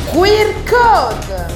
Queer Code!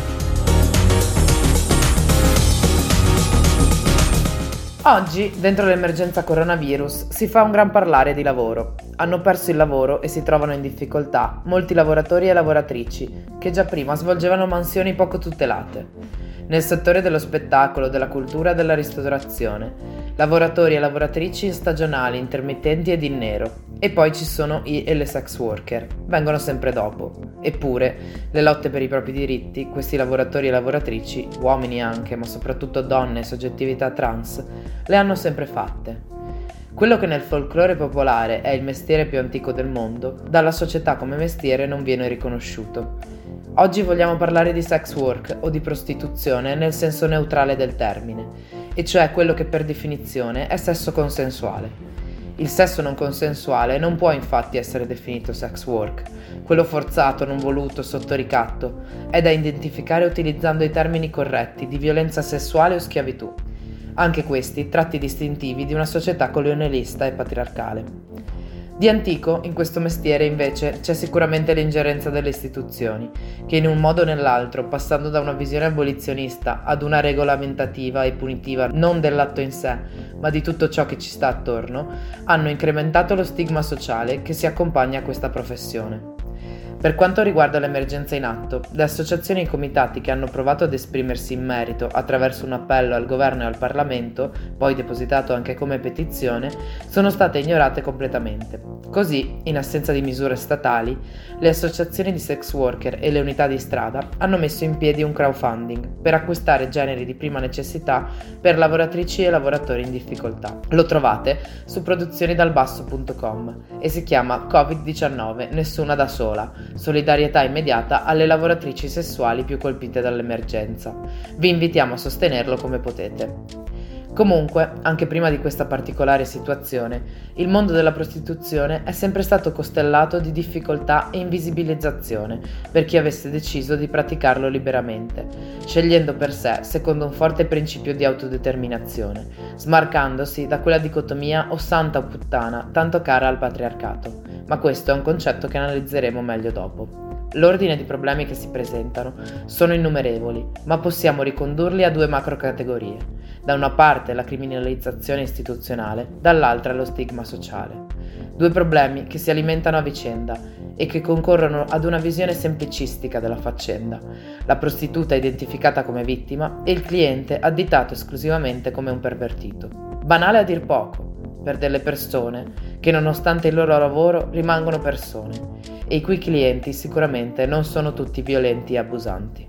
Oggi, dentro l'emergenza coronavirus, si fa un gran parlare di lavoro. Hanno perso il lavoro e si trovano in difficoltà molti lavoratori e lavoratrici che già prima svolgevano mansioni poco tutelate. Nel settore dello spettacolo, della cultura e della ristorazione, lavoratori e lavoratrici stagionali, intermittenti ed in nero. E poi ci sono i e le sex worker, vengono sempre dopo. Eppure, le lotte per i propri diritti, questi lavoratori e lavoratrici, uomini anche, ma soprattutto donne e soggettività trans, le hanno sempre fatte. Quello che nel folklore popolare è il mestiere più antico del mondo, dalla società come mestiere non viene riconosciuto. Oggi vogliamo parlare di sex work o di prostituzione nel senso neutrale del termine, e cioè quello che per definizione è sesso consensuale. Il sesso non consensuale non può infatti essere definito sex work. Quello forzato, non voluto, sotto ricatto, è da identificare utilizzando i termini corretti di violenza sessuale o schiavitù. Anche questi tratti distintivi di una società colonialista e patriarcale. Di antico, in questo mestiere invece c'è sicuramente l'ingerenza delle istituzioni, che in un modo o nell'altro, passando da una visione abolizionista ad una regolamentativa e punitiva non dell'atto in sé, ma di tutto ciò che ci sta attorno, hanno incrementato lo stigma sociale che si accompagna a questa professione. Per quanto riguarda l'emergenza in atto, le associazioni e i comitati che hanno provato ad esprimersi in merito attraverso un appello al governo e al Parlamento, poi depositato anche come petizione, sono state ignorate completamente. Così, in assenza di misure statali, le associazioni di sex worker e le unità di strada hanno messo in piedi un crowdfunding per acquistare generi di prima necessità per lavoratrici e lavoratori in difficoltà. Lo trovate su produzionidalbasso.com e si chiama Covid-19 Nessuna da sola. Solidarietà immediata alle lavoratrici sessuali più colpite dall'emergenza. Vi invitiamo a sostenerlo come potete. Comunque, anche prima di questa particolare situazione, il mondo della prostituzione è sempre stato costellato di difficoltà e invisibilizzazione per chi avesse deciso di praticarlo liberamente, scegliendo per sé secondo un forte principio di autodeterminazione, smarcandosi da quella dicotomia o santa o puttana tanto cara al patriarcato. Ma questo è un concetto che analizzeremo meglio dopo. L'ordine di problemi che si presentano sono innumerevoli, ma possiamo ricondurli a due macro categorie. Da una parte la criminalizzazione istituzionale, dall'altra lo stigma sociale. Due problemi che si alimentano a vicenda e che concorrono ad una visione semplicistica della faccenda. La prostituta identificata come vittima e il cliente additato esclusivamente come un pervertito. Banale a dir poco, per delle persone che nonostante il loro lavoro rimangono persone e i cui clienti sicuramente non sono tutti violenti e abusanti.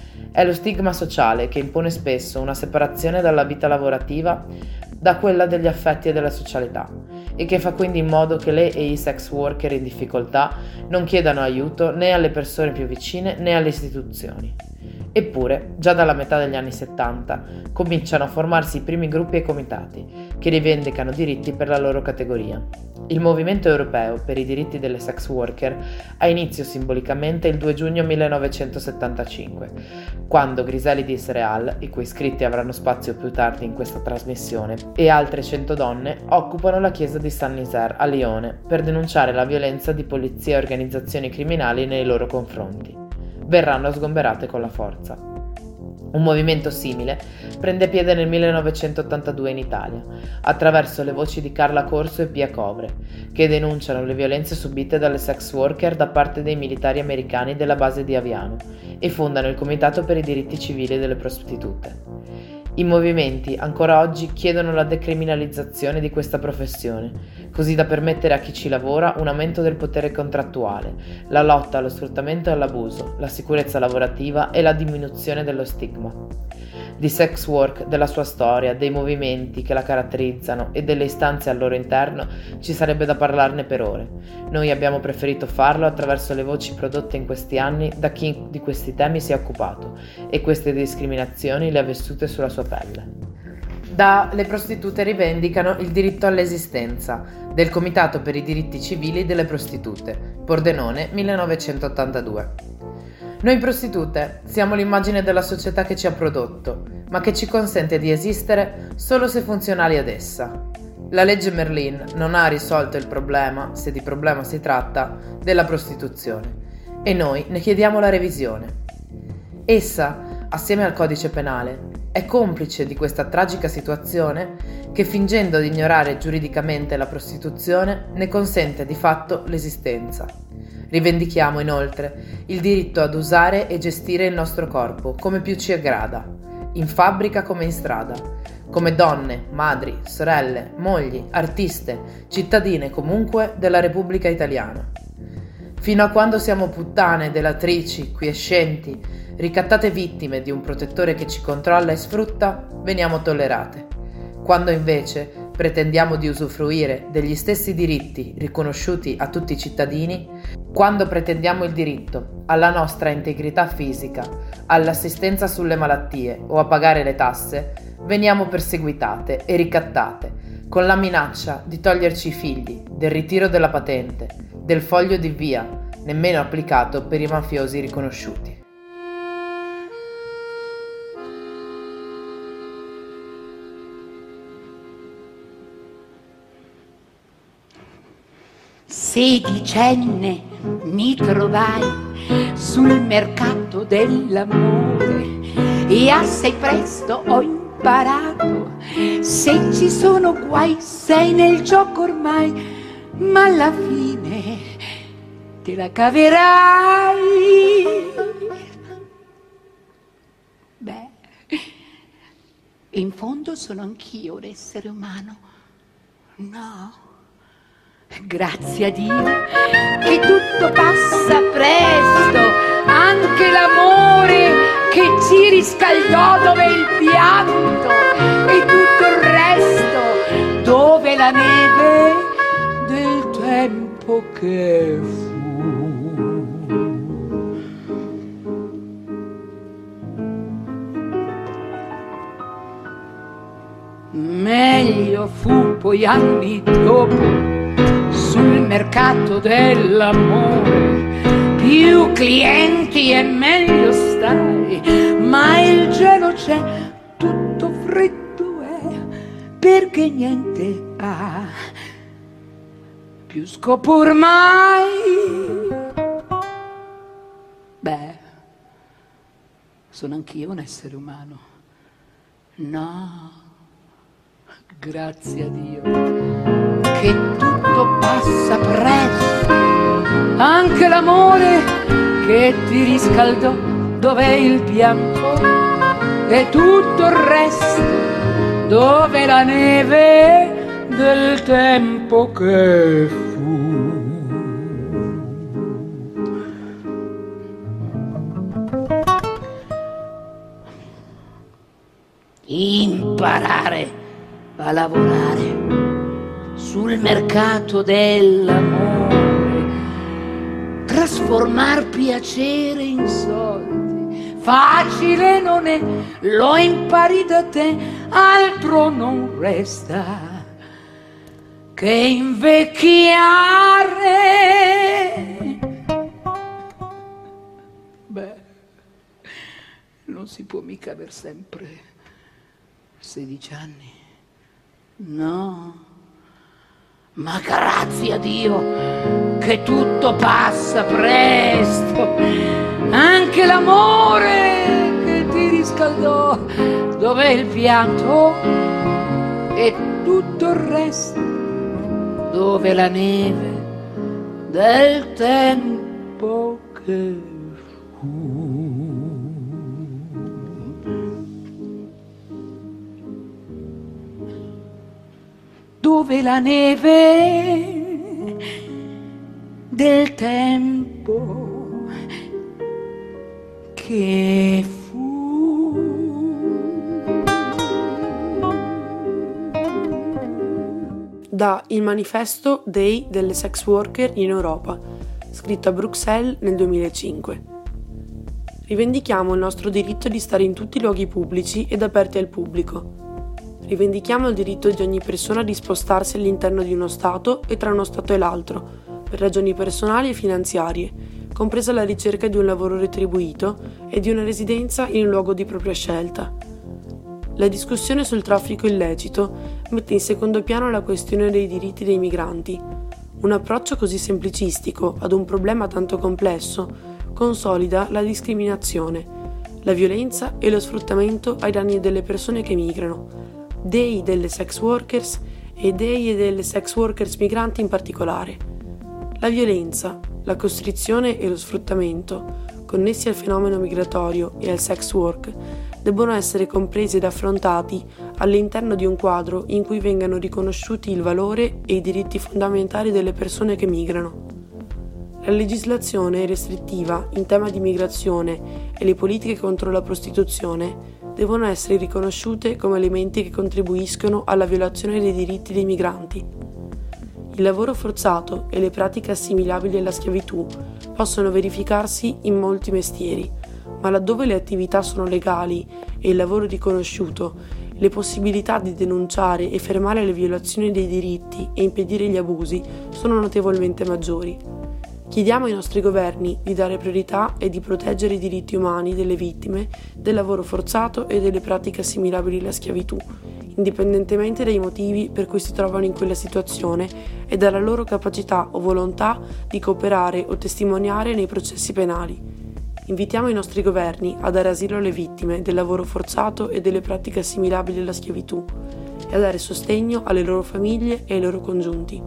È lo stigma sociale che impone spesso una separazione dalla vita lavorativa da quella degli affetti e della socialità e che fa quindi in modo che le e i sex worker in difficoltà non chiedano aiuto né alle persone più vicine né alle istituzioni. Eppure, già dalla metà degli anni 70 cominciano a formarsi i primi gruppi e comitati che rivendicano diritti per la loro categoria. Il movimento europeo per i diritti delle sex worker ha inizio simbolicamente il 2 giugno 1975, quando Griselidis Real, i cui scritti avranno spazio più tardi in questa trasmissione, e altre 100 donne occupano la chiesa di Saint-Nazaire a Lione per denunciare la violenza di polizia e organizzazioni criminali nei loro confronti. Verranno sgomberate con la forza. Un movimento simile prende piede nel 1982 in Italia, attraverso le voci di Carla Corso e Pia Covre, che denunciano le violenze subite dalle sex worker da parte dei militari americani della base di Aviano e fondano il Comitato per i diritti civili delle prostitute. I movimenti ancora oggi chiedono la decriminalizzazione di questa professione, così da permettere a chi ci lavora un aumento del potere contrattuale, la lotta allo sfruttamento e all'abuso, la sicurezza lavorativa e la diminuzione dello stigma. Di sex work, della sua storia, dei movimenti che la caratterizzano e delle istanze al loro interno ci sarebbe da parlarne per ore. Noi abbiamo preferito farlo attraverso le voci prodotte in questi anni da chi di questi temi si è occupato e queste discriminazioni le ha vissute sulla sua pelle. Le prostitute rivendicano il diritto all'esistenza, del Comitato per i diritti civili delle prostitute, Pordenone, 1982. Noi prostitute siamo l'immagine della società che ci ha prodotto, ma che ci consente di esistere solo se funzionali ad essa. La legge Merlin non ha risolto il problema, se di problema si tratta, della prostituzione. e noi ne chiediamo la revisione. Essa, assieme al codice penale, è complice di questa tragica situazione che, fingendo di ignorare giuridicamente la prostituzione, ne consente di fatto l'esistenza. Rivendichiamo inoltre il diritto ad usare e gestire il nostro corpo come più ci aggrada, in fabbrica come in strada, come donne, madri, sorelle, mogli, artiste, cittadine comunque della Repubblica Italiana. Fino a quando siamo puttane, delatrici, quiescenti, ricattate vittime di un protettore che ci controlla e sfrutta, veniamo tollerate. Quando invece pretendiamo di usufruire degli stessi diritti riconosciuti a tutti i cittadini, quando pretendiamo il diritto alla nostra integrità fisica, all'assistenza sulle malattie o a pagare le tasse, veniamo perseguitate e ricattate, con la minaccia di toglierci i figli, del ritiro della patente, del foglio di via, nemmeno applicato per i mafiosi riconosciuti. Sedicenne mi trovai sul mercato dell'amore e assai presto ho imparato: se ci sono guai sei nel gioco ormai, ma alla fine te la caverai. Beh, in fondo sono anch'io un essere umano, no? Grazie a Dio che tutto passa presto, anche l'amore che ci riscaldò dove il pianto, e tutto il resto dove la neve del tempo che fu. Meglio fu poi anni dopo sul mercato dell'amore, più clienti e meglio stai, ma il cielo c'è tutto freddo è, perché niente ha più scopo ormai. Beh, sono anch'io un essere umano, no? Grazie a Dio che tutto passa presto, anche l'amore che ti riscaldò dov'è il pianto, e tutto il resto dove la neve del tempo che fu. Imparare a lavorare sul mercato dell'amore, trasformar piacere in soldi, facile non è, lo impari da te, altro non resta che invecchiare. Beh, non si può mica aver sempre 16 anni. No, ma grazie a Dio che tutto passa presto, anche l'amore che ti riscaldò dov'è il pianto, e tutto il resto dove la neve del tempo che fu. Dove la neve del tempo che fu. Da Il manifesto Day delle sex worker in Europa, scritto a Bruxelles nel 2005. Rivendichiamo il nostro diritto di stare in tutti i luoghi pubblici ed aperti al pubblico. Rivendichiamo il diritto di ogni persona di spostarsi all'interno di uno Stato e tra uno Stato e l'altro, per ragioni personali e finanziarie, compresa la ricerca di un lavoro retribuito e di una residenza in un luogo di propria scelta. La discussione sul traffico illecito mette in secondo piano la questione dei diritti dei migranti, Un approccio così semplicistico ad un problema tanto complesso consolida la discriminazione, la violenza e lo sfruttamento ai danni delle persone che migrano, dei delle sex workers e dei e delle sex workers migranti in particolare. La violenza, la costrizione e lo sfruttamento connessi al fenomeno migratorio e al sex work debbono essere compresi ed affrontati all'interno di un quadro in cui vengano riconosciuti il valore e i diritti fondamentali delle persone che migrano. La legislazione restrittiva in tema di migrazione e le politiche contro la prostituzione devono essere riconosciute come elementi che contribuiscono alla violazione dei diritti dei migranti. Il lavoro forzato e le pratiche assimilabili alla schiavitù possono verificarsi in molti mestieri, ma laddove le attività sono legali e il lavoro riconosciuto, le possibilità di denunciare e fermare le violazioni dei diritti e impedire gli abusi sono notevolmente maggiori. Chiediamo ai nostri governi di dare priorità e di proteggere i diritti umani delle vittime del lavoro forzato e delle pratiche assimilabili alla schiavitù, indipendentemente dai motivi per cui si trovano in quella situazione e dalla loro capacità o volontà di cooperare o testimoniare nei processi penali. Invitiamo i nostri governi a dare asilo alle vittime del lavoro forzato e delle pratiche assimilabili alla schiavitù e a dare sostegno alle loro famiglie e ai loro congiunti.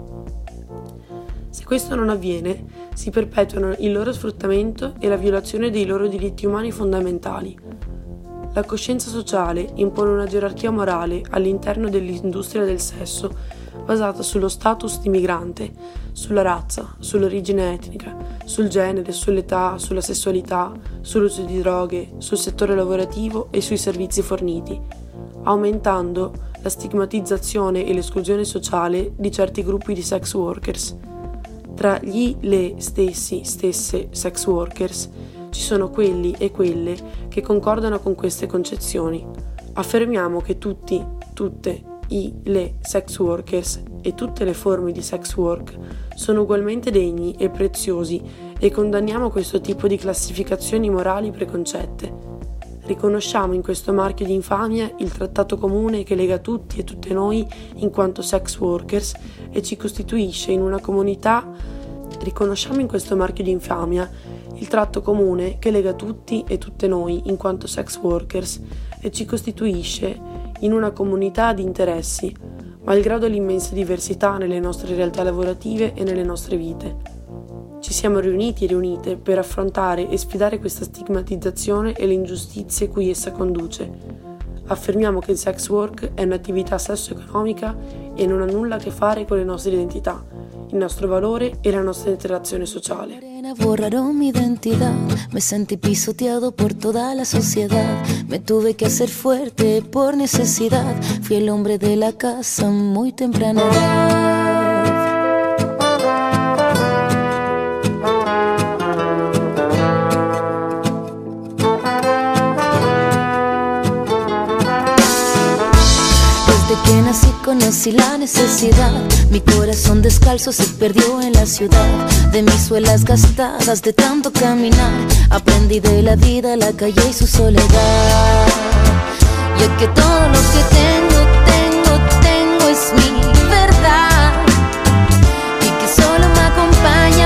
Se questo non avviene, si perpetuano il loro sfruttamento e la violazione dei loro diritti umani fondamentali. La coscienza sociale impone una gerarchia morale all'interno dell'industria del sesso basata sullo status di migrante, sulla razza, sull'origine etnica, sul genere, sull'età, sulla sessualità, sull'uso di droghe, sul settore lavorativo e sui servizi forniti, aumentando la stigmatizzazione e l'esclusione sociale di certi gruppi di sex workers. Tra le stesse sex workers ci sono quelli e quelle che concordano con queste concezioni. Affermiamo che tutte le sex workers e tutte le forme di sex work sono ugualmente degni e preziosi e condanniamo questo tipo di classificazioni morali preconcette. Riconosciamo in questo marchio di infamia il trattato comune che lega tutti e tutte noi in quanto sex workers e ci costituisce in una comunità. Riconosciamo in questo marchio di infamia il tratto comune che lega tutti e tutte noi in quanto sex workers e ci costituisce in una comunità di interessi, malgrado l'immensa diversità nelle nostre realtà lavorative e nelle nostre vite. Ci siamo riuniti e riunite per affrontare e sfidare questa stigmatizzazione e le ingiustizie cui essa conduce. Affermiamo che il sex work è un'attività sesso-economica e non ha nulla a che fare con le nostre identità, il nostro valore e la nostra interazione sociale. Borraron mi identidad, me sentí pisoteado por toda la sociedad, me tuve que hacer fuerte por necesidad, fui el hombre de la casa muy temprana edad. Desde que nací conocí la necesidad, mi corazón descalzo se perdió en la ciudad, de mis suelas gastadas de tanto caminar, aprendí de la vida, la calle y su soledad. Y es que todo lo que tengo es mi verdad, y que solo me acompaña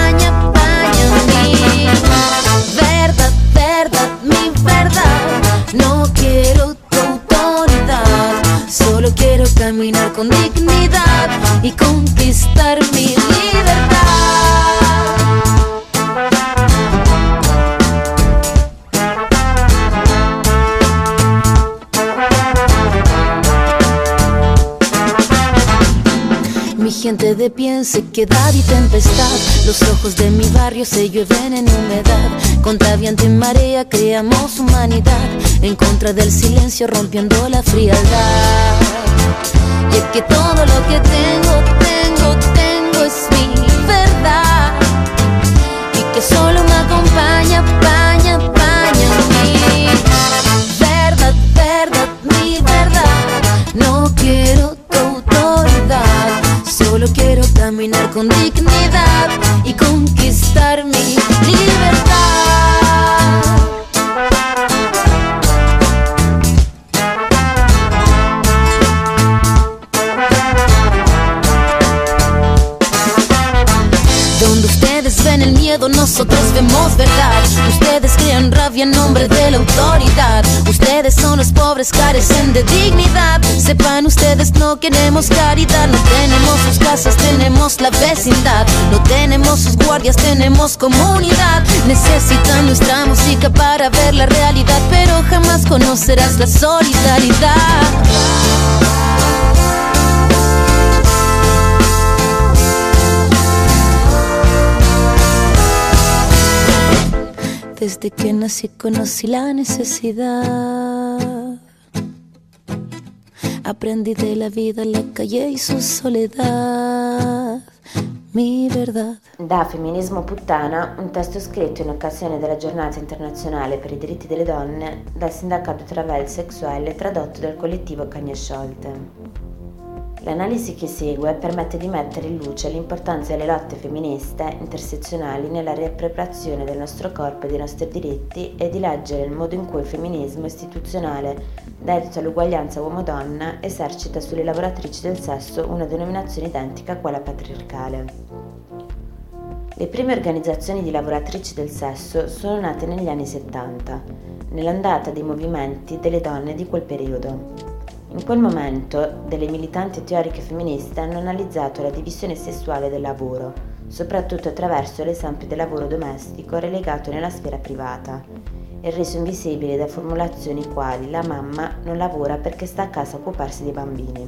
mi verdad, mi verdad. No quiero tu autoridad, solo quiero caminar con dignidad y conquistar mi libertad. Mi gente de pie en sequedad y tempestad, los ojos de mi barrio se llueven en humedad, contra viento y marea creamos humanidad, en contra del silencio rompiendo la frialdad. Y es que todo lo que tengo es mi verdad, y que solo me acompaña mi verdad, mi verdad. No quiero tu autoridad, solo quiero caminar con dignidad y conquistar mi libertad. Ustedes ven el miedo, nosotros vemos verdad. Ustedes crean rabia en nombre de la autoridad. Ustedes son los pobres, carecen de dignidad. Sepan ustedes, no queremos caridad. No tenemos sus casas, tenemos la vecindad. No tenemos sus guardias, tenemos comunidad. Necesitan nuestra música para ver la realidad, pero jamás conocerás la solidaridad. Desde que nací conocí la necesidad. Aprendí de la vida, la calle y su soledad. Mi verdad. Da Femminismo Puttana, un testo scritto in occasione della giornata internazionale per i diritti delle donne dal sindacato Travel Sexuelle, tradotto dal collettivo Cagne Sciolte. L'analisi che segue permette di mettere in luce l'importanza delle lotte femministe intersezionali nella riappropriazione del nostro corpo e dei nostri diritti e di leggere il modo in cui il femminismo istituzionale, dedito all'uguaglianza uomo-donna, esercita sulle lavoratrici del sesso una denominazione identica a quella patriarcale. Le prime organizzazioni di lavoratrici del sesso sono nate negli anni 70, nell'ondata dei movimenti delle donne di quel periodo. In quel momento, delle militanti teoriche femministe hanno analizzato la divisione sessuale del lavoro, soprattutto attraverso l'esempio del lavoro domestico relegato nella sfera privata e reso invisibile da formulazioni quali la mamma non lavora perché sta a casa a occuparsi dei bambini.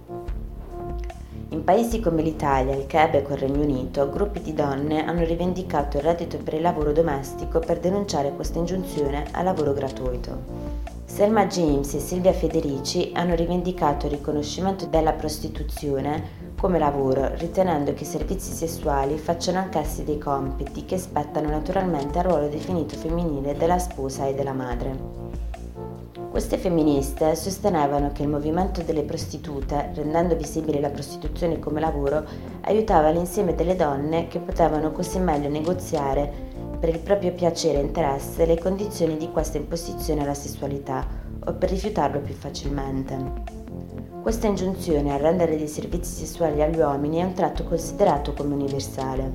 In paesi come l'Italia, il Quebec o il Regno Unito, gruppi di donne hanno rivendicato il reddito per il lavoro domestico per denunciare questa ingiunzione al lavoro gratuito. Selma James e Silvia Federici hanno rivendicato il riconoscimento della prostituzione come lavoro, ritenendo che i servizi sessuali facciano anch'essi dei compiti che spettano naturalmente al ruolo definito femminile della sposa e della madre. Queste femministe sostenevano che il movimento delle prostitute, rendendo visibile la prostituzione come lavoro, aiutava l'insieme delle donne che potevano così meglio negoziare per il proprio piacere e interesse le condizioni di questa imposizione alla sessualità o per rifiutarlo più facilmente. Questa ingiunzione a rendere dei servizi sessuali agli uomini è un tratto considerato come universale.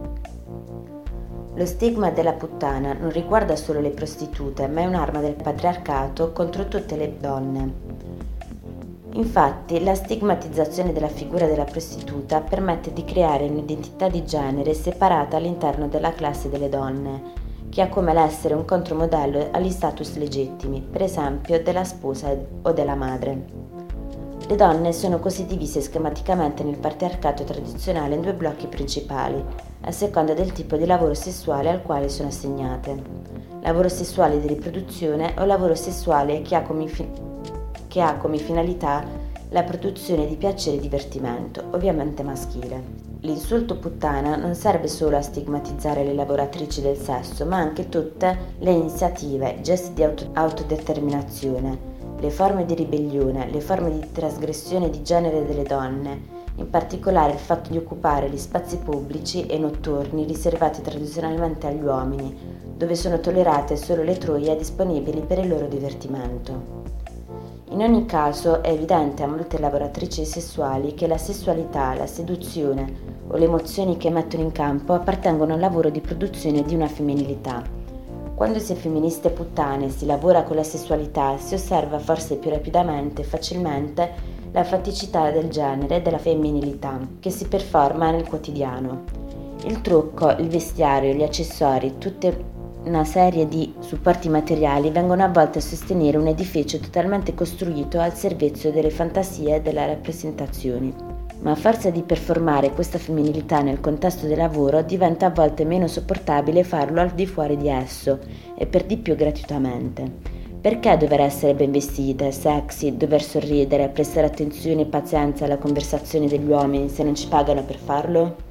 Lo stigma della puttana non riguarda solo le prostitute, ma è un'arma del patriarcato contro tutte le donne. Infatti, la stigmatizzazione della figura della prostituta permette di creare un'identità di genere separata all'interno della classe delle donne, che ha come l'essere un contromodello agli status legittimi, per esempio della sposa o della madre. Le donne sono così divise schematicamente nel patriarcato tradizionale in due blocchi principali, a seconda del tipo di lavoro sessuale al quale sono assegnate: lavoro sessuale di riproduzione o lavoro sessuale che ha come finalità la produzione di piacere e divertimento, ovviamente maschile. L'insulto puttana non serve solo a stigmatizzare le lavoratrici del sesso, ma anche tutte le iniziative, i gesti di autodeterminazione, le forme di ribellione, le forme di trasgressione di genere delle donne, in particolare il fatto di occupare gli spazi pubblici e notturni riservati tradizionalmente agli uomini, dove sono tollerate solo le troie disponibili per il loro divertimento. In ogni caso è evidente a molte lavoratrici sessuali che la sessualità, la seduzione o le emozioni che mettono in campo appartengono al lavoro di produzione di una femminilità. Quando si è femministe puttane e si lavora con la sessualità, si osserva forse più rapidamente e facilmente la faticità del genere e della femminilità che si performa nel quotidiano. Il trucco, il vestiario, gli accessori, tutte una serie di supporti materiali vengono a volte a sostenere un edificio totalmente costruito al servizio delle fantasie e delle rappresentazioni. Ma a forza di performare questa femminilità nel contesto del lavoro diventa a volte meno sopportabile farlo al di fuori di esso e per di più gratuitamente. Perché dover essere ben vestite, sexy, dover sorridere, prestare attenzione e pazienza alla conversazione degli uomini se non ci pagano per farlo?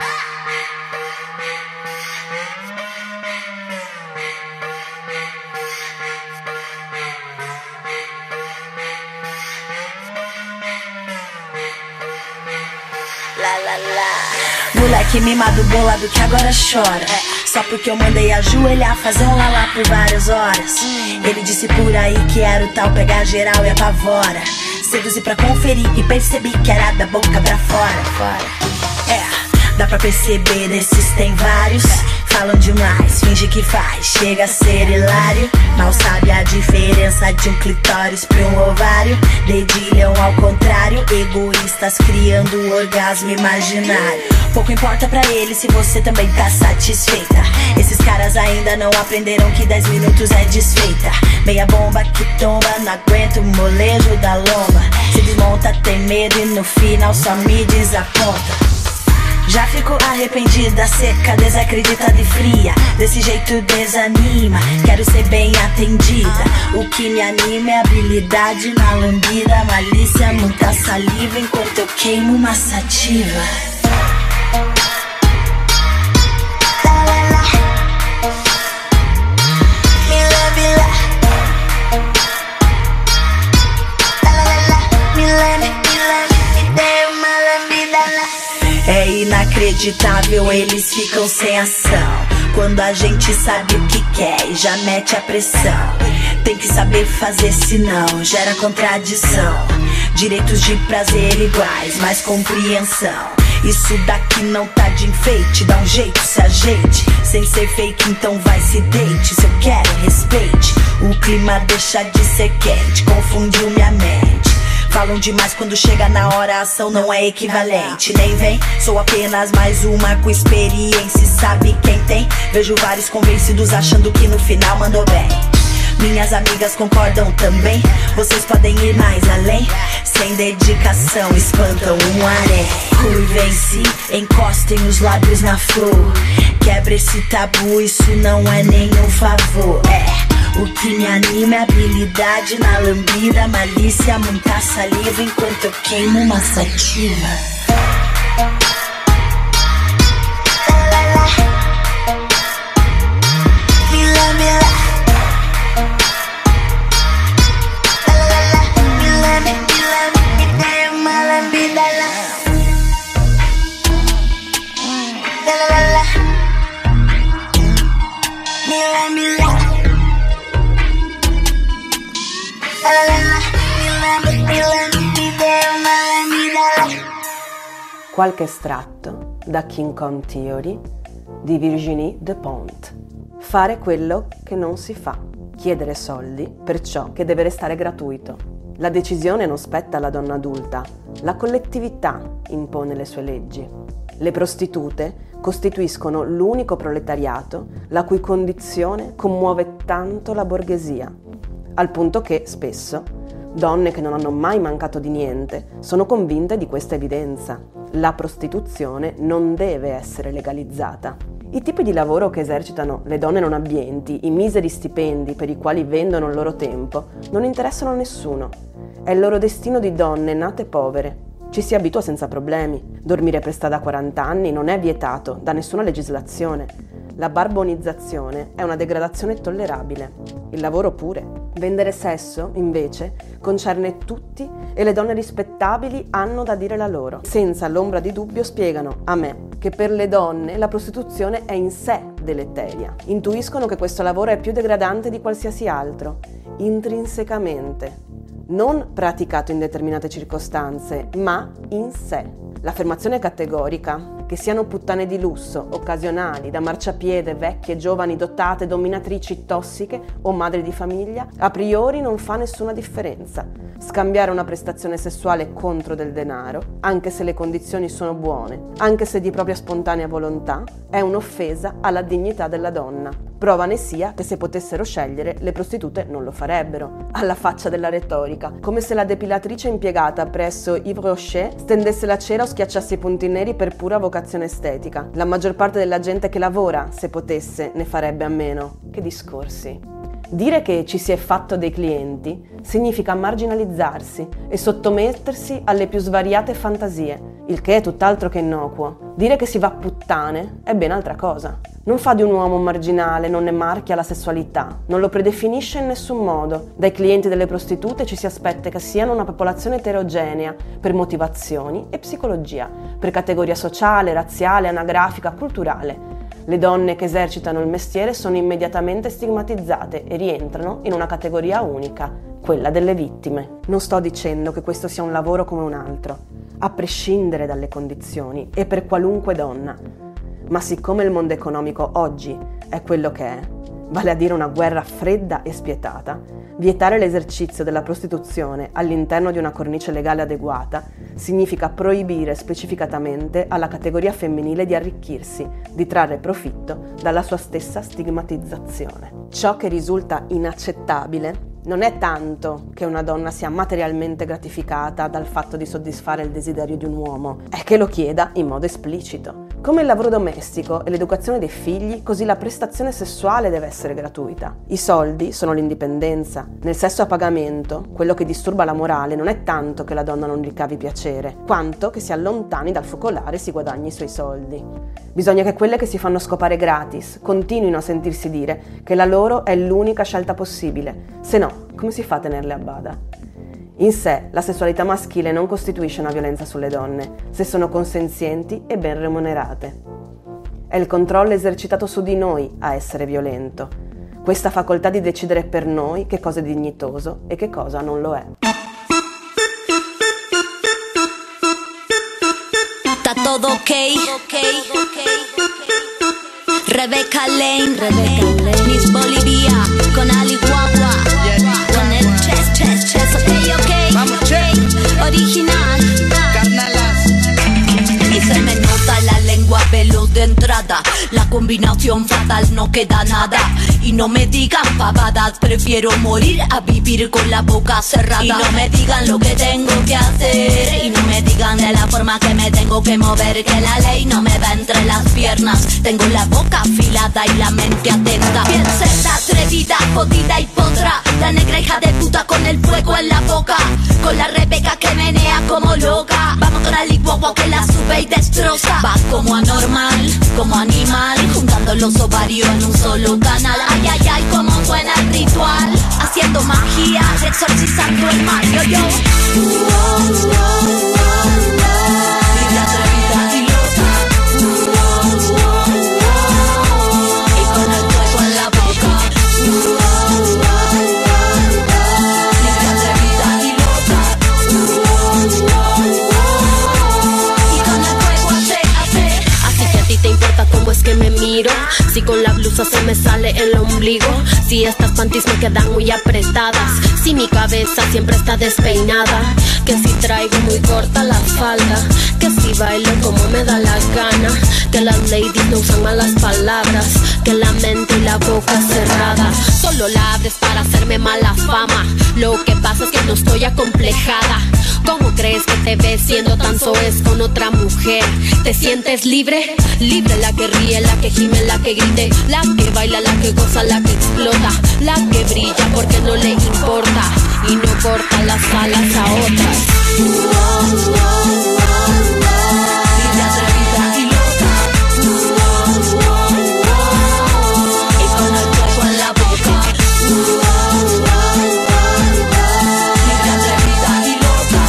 Moleque mimado bolado que agora chora, só porque eu mandei ajoelhar fazer um lalá por várias horas. Ele disse por aí que era o tal pegar geral e apavora. Seduzi pra conferir e percebi que era da boca pra fora. Dá pra perceber, desses tem vários. Falam demais, finge que faz, chega a ser hilário. Mal sabe a diferença de um clitóris pra um ovário. Dedilham ao contrário, egoístas criando orgasmo imaginário. Pouco importa pra eles se você também tá satisfeita. Esses caras ainda não aprenderam que 10 minutos é desfeita. Meia bomba que tomba, não aguenta o molejo da lomba. Se desmonta, tem medo e no final só me desaponta. Já fico arrependida, seca, desacreditada e fria. Desse jeito desanima, quero ser bem atendida. O que me anima é habilidade na lambida. Malícia, muita saliva enquanto eu queimo uma sativa. É inacreditável, eles ficam sem ação quando a gente sabe o que quer e já mete a pressão. Tem que saber fazer, senão gera contradição. Direitos de prazer iguais, mais compreensão. Isso daqui não tá de enfeite, dá um jeito, se ajeite. Sem ser fake, então vai, se deite. Se eu quero, respeite. O clima deixa de ser quente, confundiu minha mente. Falam demais quando chega na hora, a ação não é equivalente. Nem vem, sou apenas mais uma com experiência. Sabe quem tem? Vejo vários convencidos achando que no final mandou bem. Minhas amigas concordam também. Vocês podem ir mais além. Sem dedicação espantam um harém. Curvem-se, encostem os lábios na flor. Quebra esse tabu, isso não é nenhum favor. O que me anima é habilidade na lambida. Malícia, muita saliva enquanto eu queimo uma sativa. Qualche estratto da King Kong Theory di Virginie Despentes. Fare quello che non si fa. Chiedere soldi per ciò che deve restare gratuito. La decisione non spetta alla donna adulta, la collettività impone le sue leggi. Le prostitute costituiscono l'unico proletariato la cui condizione commuove tanto la borghesia, al punto che, spesso, donne che non hanno mai mancato di niente sono convinte di questa evidenza. La prostituzione non deve essere legalizzata. I tipi di lavoro che esercitano le donne non abbienti, i miseri stipendi per i quali vendono il loro tempo, non interessano a nessuno. È il loro destino di donne nate povere. Ci si abitua senza problemi. Dormire per strada a 40 anni non è vietato da nessuna legislazione. La barbonizzazione è una degradazione tollerabile. Il lavoro pure. Vendere sesso, invece, concerne tutti e le donne rispettabili hanno da dire la loro. Senza l'ombra di dubbio spiegano a me che per le donne la prostituzione è in sé deleteria. Intuiscono che questo lavoro è più degradante di qualsiasi altro, intrinsecamente. Non praticato in determinate circostanze, ma in sé. L'affermazione categorica che siano puttane di lusso, occasionali, da marciapiede, vecchie, giovani, dotate, dominatrici, tossiche o madri di famiglia, a priori non fa nessuna differenza. Scambiare una prestazione sessuale contro del denaro, anche se le condizioni sono buone, anche se di propria spontanea volontà, è un'offesa alla dignità della donna. Prova ne sia che se potessero scegliere, le prostitute non lo farebbero. Alla faccia della retorica, come se la depilatrice impiegata presso Yves Rocher stendesse la cera o schiacciasse i punti neri per pura vocazione estetica. La maggior parte della gente che lavora, se potesse, ne farebbe a meno. Che discorsi. Dire che ci si è fatto dei clienti significa marginalizzarsi e sottomettersi alle più svariate fantasie, il che è tutt'altro che innocuo. Dire che si va a puttane è ben altra cosa. Non fa di un uomo marginale, non ne marchia la sessualità, non lo predefinisce in nessun modo. Dai clienti delle prostitute ci si aspetta che siano una popolazione eterogenea per motivazioni e psicologia, per categoria sociale, razziale, anagrafica, culturale. Le donne che esercitano il mestiere sono immediatamente stigmatizzate e rientrano in una categoria unica, quella delle vittime. Non sto dicendo che questo sia un lavoro come un altro, a prescindere dalle condizioni e per qualunque donna. Ma siccome il mondo economico oggi è quello che è, vale a dire una guerra fredda e spietata, vietare l'esercizio della prostituzione all'interno di una cornice legale adeguata significa proibire specificatamente alla categoria femminile di arricchirsi, di trarre profitto dalla sua stessa stigmatizzazione. Ciò che risulta inaccettabile non è tanto che una donna sia materialmente gratificata dal fatto di soddisfare il desiderio di un uomo, è che lo chieda in modo esplicito. Come il lavoro domestico e l'educazione dei figli, così la prestazione sessuale deve essere gratuita. I soldi sono l'indipendenza. Nel sesso a pagamento, quello che disturba la morale non è tanto che la donna non ricavi piacere, quanto che si allontani dal focolare e si guadagni i suoi soldi. Bisogna che quelle che si fanno scopare gratis continuino a sentirsi dire che la loro è l'unica scelta possibile, se no, come si fa a tenerle a bada? In sé, la sessualità maschile non costituisce una violenza sulle donne, se sono consenzienti e ben remunerate. È il controllo esercitato su di noi a essere violento, questa facoltà di decidere per noi che cosa è dignitoso e che cosa non lo è. Está todo ok. Rebecca Lane, Miss Bolivia, con Ali Guagua, con el chess, ok, Vamos, ok, original, carnalas. y se me nota la lengua veloz de entrada, la combinación fatal no queda nada, y no me digan pavadas, prefiero morir a vivir con la boca cerrada, y no me digan lo que tengo que hacer, y no me digan de la forma que me tengo que mover, que la ley no me va entre las piernas, tengo la boca afilada y la mente atenta, bien cerda, atrevida, jodida y potra, la negra hija de puta con el fuego en la boca, con la Rebeca que menea como loca, vamos con Ali Guagua que la sube y destroza, va como anormal, como animal, juntando los ovarios en un solo canal, ay, ay, ay, como suena el ritual, haciendo magia, exorcizando el mal, yo, y la atrevida y loca, y con el fuego en la boca, y la atrevida y loca, y con el fuego hace. Así que a ti te importa cómo es que me miro, si con la blusa se me sale el ombligo, si estas panties me quedan muy apretadas, si mi cabeza siempre está despeinada, que si traigo muy corta la falda, que si bailo como me da la gana, que las ladies no usan malas palabras, que la mente y la boca cerrada, solo la abres para hacerme mala fama, lo que pasa es que no estoy acomplejada. ¿Cómo crees que te ves siendo tan soez con otra mujer? ¿Te sientes libre? Libre, la que ríe, la que gime, la que grite, la que baila, la que goza, la que explota, la que brilla porque no le importa y no corta las alas a otras. Libre, atrevida y loca, y con el fuego en la boca. Libre, atrevida y loca,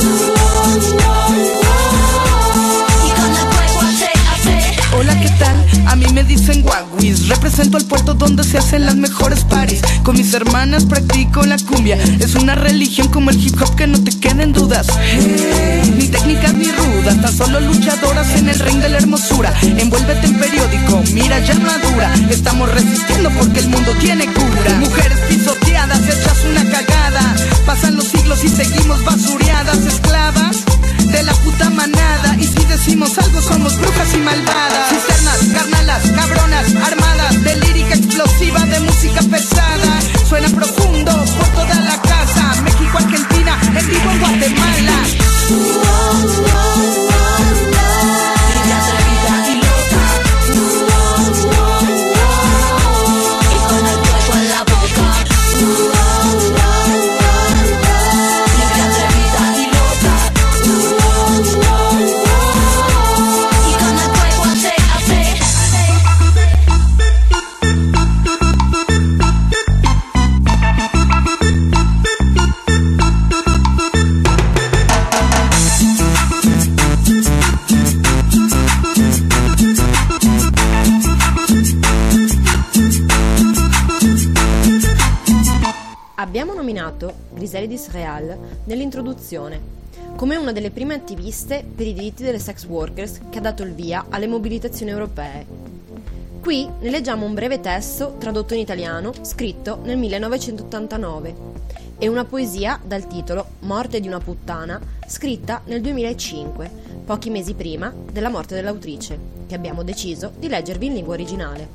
y con el fuego hace. Hola, ¿qué tal? A mí me dicen Guaguis, represento el puerto donde se hacen las mejores parties. Con mis hermanas practico la cumbia, es una religión como el hip hop que no te queden dudas. Ni técnicas ni rudas, tan solo luchadoras en el ring de la hermosura. Envuélvete en periódico, mira ya madura, estamos resistiendo porque el mundo tiene cura. Mujeres pisoteadas, hechas una cagada, pasan los siglos y seguimos basureadas, esclavas de la puta manada, y si decimos algo somos brujas y malvadas. Cisternas, carnalas, cabronas, armadas de lírica explosiva, de música pesada, suena profundo por toda la casa. México, Argentina, en vivo en Guatemala. Libre, atrevida y loca, y con el fuego en la boca. Libre, atrevida y loca, y con el fuego hace. Abbiamo nominato Griselidis Real nell'introduzione, come una delle prime attiviste per i diritti delle sex workers che ha dato il via alle mobilitazioni europee. Qui ne leggiamo un breve testo tradotto in italiano, scritto nel 1989, e una poesia dal titolo Morte di una puttana, scritta nel 2005, pochi mesi prima della morte dell'autrice, che abbiamo deciso di leggervi in lingua originale.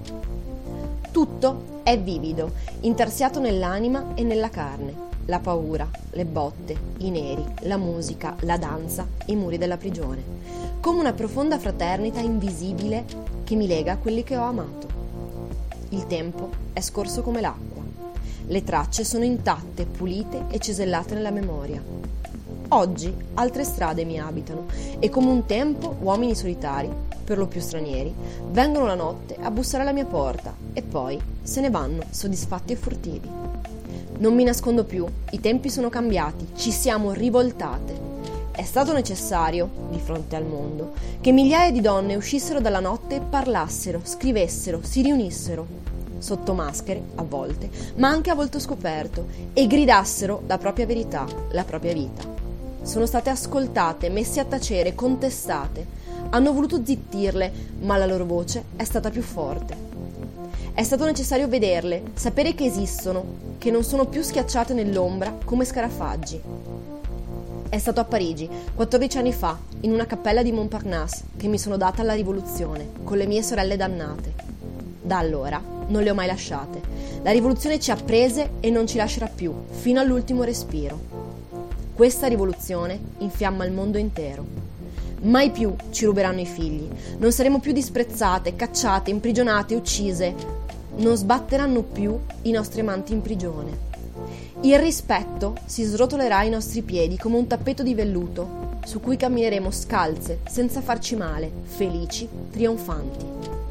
Tutto è vivido, intarsiato nell'anima e nella carne. La paura, le botte, i neri, la musica, la danza, i muri della prigione. Come una profonda fraternità invisibile che mi lega a quelli che ho amato. Il tempo è scorso come l'acqua. Le tracce sono intatte, pulite e cesellate nella memoria. Oggi altre strade mi abitano e come un tempo uomini solitari, per lo più stranieri, vengono la notte a bussare alla mia porta e poi se ne vanno soddisfatti e furtivi. Non mi nascondo più, i tempi sono cambiati, ci siamo rivoltate. È stato necessario, di fronte al mondo, che migliaia di donne uscissero dalla notte e parlassero, scrivessero, si riunissero, sotto maschere, a volte, ma anche a volto scoperto, e gridassero la propria verità, la propria vita. Sono state ascoltate, messe a tacere, contestate. Hanno voluto zittirle, ma la loro voce è stata più forte. È stato necessario vederle, sapere che esistono, che non sono più schiacciate nell'ombra come scarafaggi. È stato a Parigi, 14 anni fa, in una cappella di Montparnasse, che mi sono data alla rivoluzione, con le mie sorelle dannate. Da allora non le ho mai lasciate. La rivoluzione ci ha prese e non ci lascerà più, fino all'ultimo respiro. Questa rivoluzione infiamma il mondo intero. Mai più ci ruberanno i figli, non saremo più disprezzate, cacciate, imprigionate, uccise. Non sbatteranno più i nostri amanti in prigione. Il rispetto si srotolerà ai nostri piedi come un tappeto di velluto su cui cammineremo scalze, senza farci male, felici, trionfanti.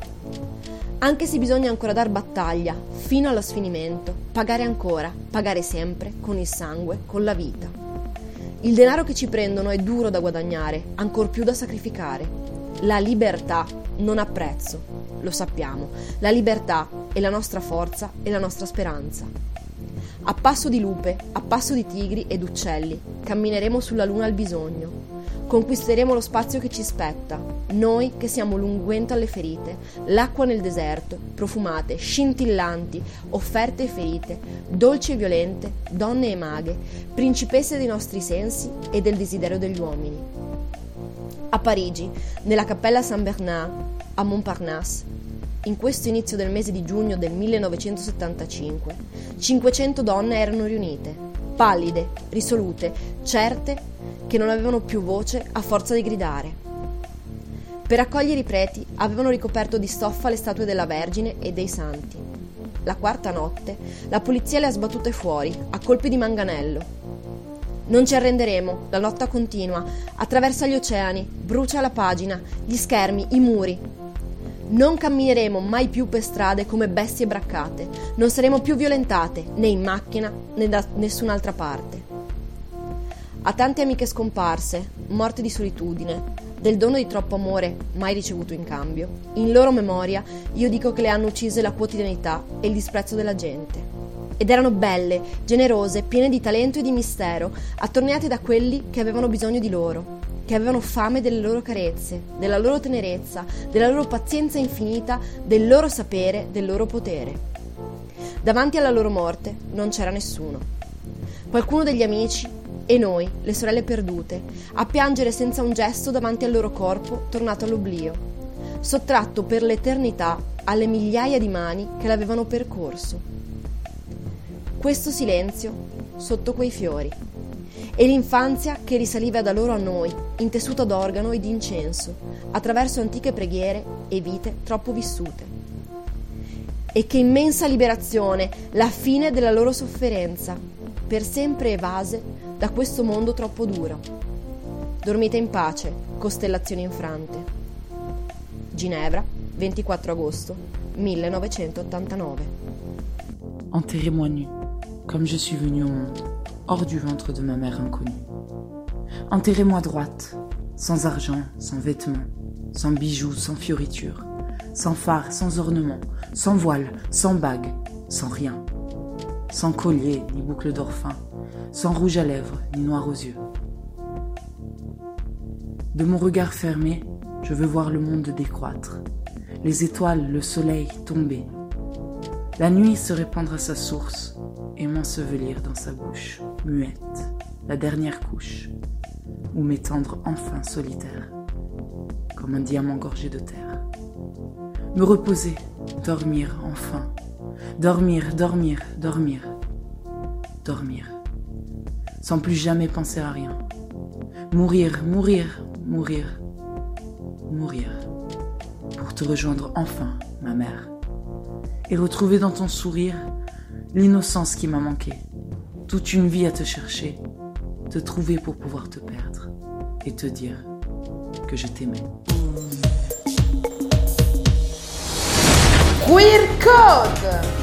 Anche se bisogna ancora dar battaglia, fino allo sfinimento, pagare ancora, pagare sempre, con il sangue, con la vita. Il denaro che ci prendono è duro da guadagnare, ancor più da sacrificare. La libertà non ha prezzo, lo sappiamo. La libertà è la nostra forza e la nostra speranza. A passo di lupe, a passo di tigri ed uccelli, cammineremo sulla luna al bisogno. Conquisteremo lo spazio che ci spetta, noi che siamo l'unguento alle ferite, l'acqua nel deserto, profumate, scintillanti, offerte e ferite, dolci e violente, donne e maghe, principesse dei nostri sensi e del desiderio degli uomini. A Parigi, nella cappella Saint-Bernard, a Montparnasse, in questo inizio del mese di giugno del 1975, 500 donne erano riunite, pallide, risolute, certe che non avevano più voce a forza di gridare. Per accogliere i preti avevano ricoperto di stoffa le statue della Vergine e dei Santi. La quarta notte la polizia le ha sbattute fuori a colpi di manganello. Non ci arrenderemo, la lotta continua, attraversa gli oceani, brucia la pagina, gli schermi, i muri. Non cammineremo mai più per strade come bestie braccate, non saremo più violentate, né in macchina né da nessun'altra parte. A tante amiche scomparse, morte di solitudine, del dono di troppo amore mai ricevuto in cambio, in loro memoria io dico che le hanno uccise la quotidianità e il disprezzo della gente. Ed erano belle, generose, piene di talento e di mistero, attorniate da quelli che avevano bisogno di loro, che avevano fame delle loro carezze, della loro tenerezza, della loro pazienza infinita, del loro sapere, del loro potere. Davanti alla loro morte non c'era nessuno. Qualcuno degli amici e noi, le sorelle perdute, a piangere senza un gesto davanti al loro corpo tornato all'oblio, sottratto per l'eternità alle migliaia di mani che l'avevano percorso. Questo silenzio sotto quei fiori e l'infanzia che risaliva da loro a noi, intessuta d'organo e di incenso, attraverso antiche preghiere e vite troppo vissute. E che immensa liberazione, la fine della loro sofferenza, per sempre evase da questo mondo troppo duro. Dormite in pace, costellazioni infrante. Ginevra, 24 agosto 1989. Enterrez-moi nu, comme je suis venue au monde, hors du ventre de ma mère inconnue. Enterrez-moi droite, sans argent, sans vêtements, sans bijoux, sans fioritures, sans phare, sans ornement, sans voile, sans bague, sans rien, sans collier ni boucle d'or fin, sans rouge à lèvres ni noir aux yeux. De mon regard fermé, je veux voir le monde décroître, les étoiles, le soleil tomber, la nuit se répandre à sa source et m'ensevelir dans sa bouche, muette, la dernière couche, ou m'étendre enfin solitaire, comme un diamant gorgé de terre. Me reposer, dormir enfin, dormir, dormir, dormir, dormir, sans plus jamais penser à rien. Mourir, mourir, mourir, mourir, pour te rejoindre enfin, ma mère, et retrouver dans ton sourire l'innocence qui m'a manqué, toute une vie à te chercher, te trouver pour pouvoir te perdre, et te dire que je t'aimais. Queer Code!